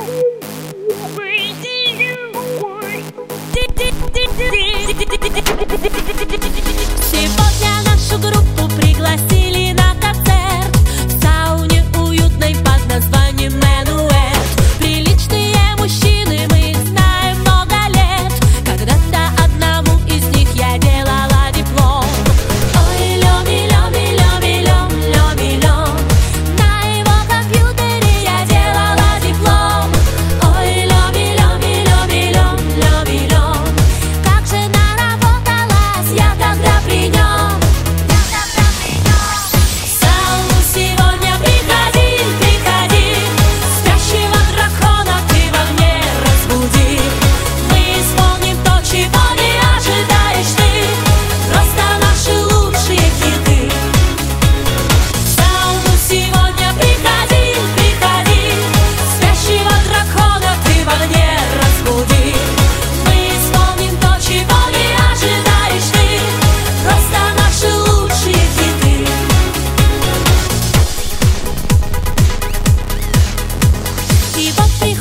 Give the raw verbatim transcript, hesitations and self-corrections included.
Сегодня нашу группу пригласили на концерт в сауне уютной под названием Менуэт. Приличные мужчины, мы их знаем много лет. Когда-то одному из них я делала диплом. Ой, лёми, лёми, лёми, лём, лёми, лём. На его компьютере я делала диплом. Ой, лёми, лёми, лёми, лём, лёми, лём. Как же наработалась я тогда при нём. Я тогда при нём. В сауну сегодня приходи, приходи. Спящего дракона ты во мне разбуди. Мы исполним то, чего не ожидаешь ты. Просто наши лучшие хиты. В сауну сегодня приходи, приходи. Спящего дракона ты во мне разбуди. Мы исполним то, чего не ожидаешь ты. Просто наши лучшие хиты. И вот приходит